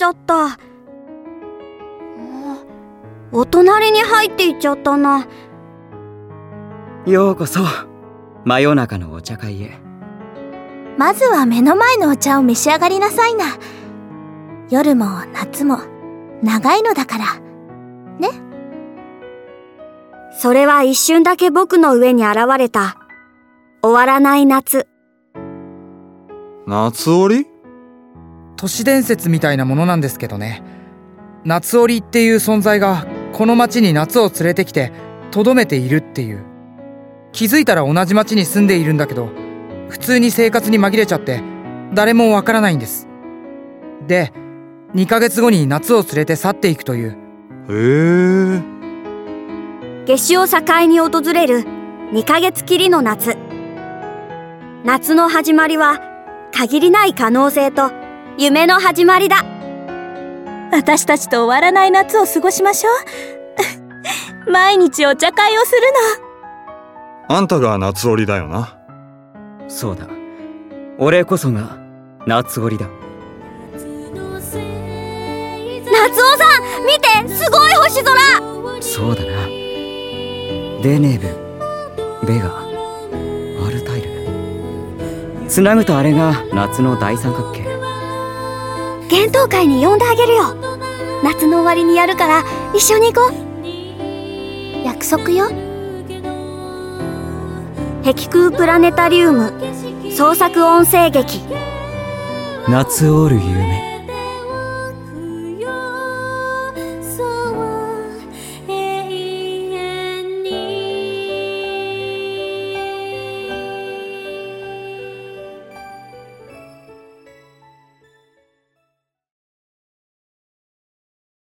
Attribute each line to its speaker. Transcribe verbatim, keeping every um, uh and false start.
Speaker 1: ちゃった。お隣に入っていっちゃったな。
Speaker 2: ようこそ真夜中のお茶会へ。
Speaker 3: まずは目の前のお茶を召し上がりなさいな。夜も夏も長いのだからね。
Speaker 1: それは一瞬だけ僕の上に現れた終わらない夏。
Speaker 4: 夏織？
Speaker 5: 都市伝説みたいなものなんですけどね。夏織っていう存在がこの町に夏を連れてきてとどめているっていう。気づいたら同じ町に住んでいるんだけど、普通に生活に紛れちゃって誰もわからないんです。で、にかげつごに夏を連れて去っていくという。
Speaker 4: へえ。
Speaker 1: 夏至を境に訪れるにかげつきりの夏。夏の始まりは限りない可能性と夢の始まりだ。
Speaker 3: 私たちと終わらない夏を過ごしましょう。毎日お茶会をする
Speaker 4: の。あんたが夏織だよな。
Speaker 2: そうだ、俺こそが夏織だ。
Speaker 1: 夏男さん見て、すごい星空。
Speaker 2: そうだな。デネブ、ベガ、アルタイル。つなぐとあれが夏の大三角形。
Speaker 1: 幻冬会に呼んであげるよ。夏の終わりにやるから一緒に行こう。
Speaker 3: 約束よ。
Speaker 1: 碧空プラネタリウム創作音声劇
Speaker 2: 夏織る夢。